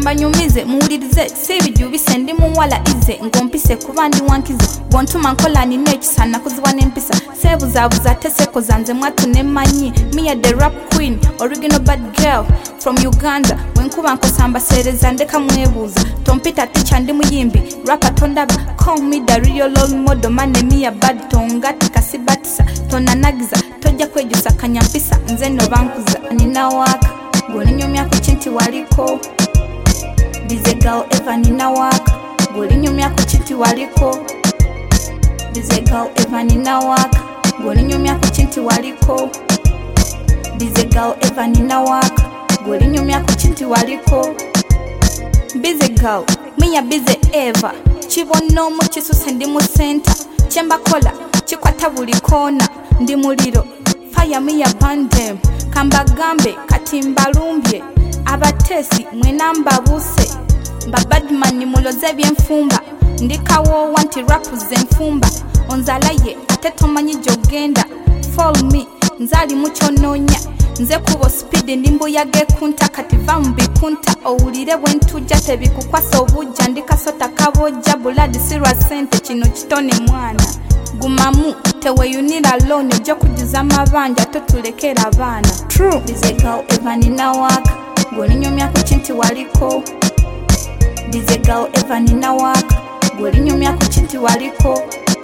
kambanyumize muwulirize sibijubise ndi muwala ize ngompise kuba ndi wankize bontuma nkola nina ekisa nakuziwa n'empisa sebuzabuza teseko zanze mwatu nemanyi Mia the rap queen original bad girl from Uganda wenkuba nkosamba sereza ndeka mwebuza tompita ticha ndi muyimbi rapper tondaba call me the real role model mane Mia bad tongati kasibatisa tonanagiza tojja kwejusa kanyampisa nze no bankuza nina waka golinyumya ku kinti waliko Busy girl Eva nina waka golinyumya ku kinti waliko Busy girl Eva nina waka golinyumya ku kinti waliko Busy girl Eva nina waka golinyumya ku kinti waliko Busy girl Mia busy Eva kibonna omu kisuse ndi mu center kyembakola kikwata buli kona ndi muliro fire Mia bandem kambagambe kati mbalumbye abatesi mwena mbabuse mbabadman muloze byenfumba ndikawowa nti rapu zenfumba onzalaye ate tomanyi gyogenda follow me nzali mukyononya nze kubo speed ndimbuyaga kunta kati va mubikunta owulire bwentujja tebikukwasa obujja ndikasota kabojja buladi sirwa sente kino kitone mwana gumamu teweyunira alone ojja kujuza amabanja totulekera abaana true Busy girl Eva nina waka golinyumya ku kinti waliko Busy girl Eva nina waka golinyumya ku kinti waliko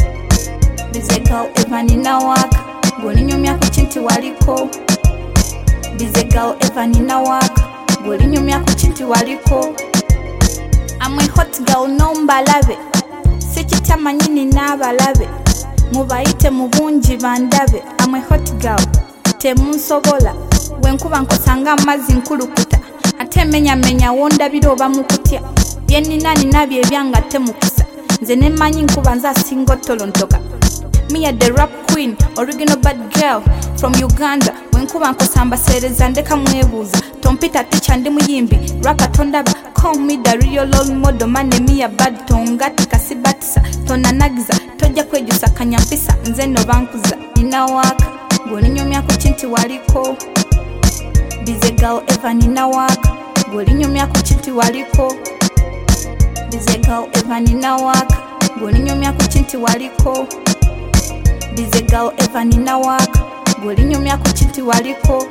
Busy girl Eva nina waka golinyumya ku kinti waliko Busy girl Eva nina waka golinyumya ku kinti waliko I'm a hot girl nombalabe sikitamanyi nina abalabe mubayite mubungi bandabe I'm a hot girl temunsobola wenkuba nkosanga amazi nkulukuta ate menya wondabira oba mukutya byenina nina bye byanga temukusa nze nemanyi nkuba nza singotolo ntoka Mia the rap queen original bad girl from Uganda wenkuba nkosamba sereza ndeka mwebuza tompita ticha ndi muyimbi rapper tondaba call me the real role model mane Mia bad tongati kasibatisa tonanagiza tojja kwejusa kanyampisa nze no bankuza nina waka golinyumya ku kinti waliko Busy girl Eva nina waka golinyumya ku kinti waliko Busy girl Eva nina waka golinyumya ku kinti waliko Busy girl Eva nina waka golinyumya ku kinti waliko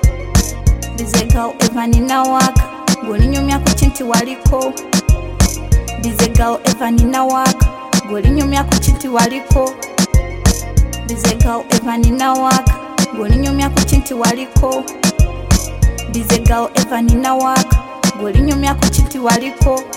Busy girl Eva nina waka golinyumya ku kinti waliko Busy girl Eva nina waka golinyumya ku kinti waliko Busy girl Eva nina waka golinyumya ku kinti waliko Busy girl Eva nina waka golinyumya ku kinti waliko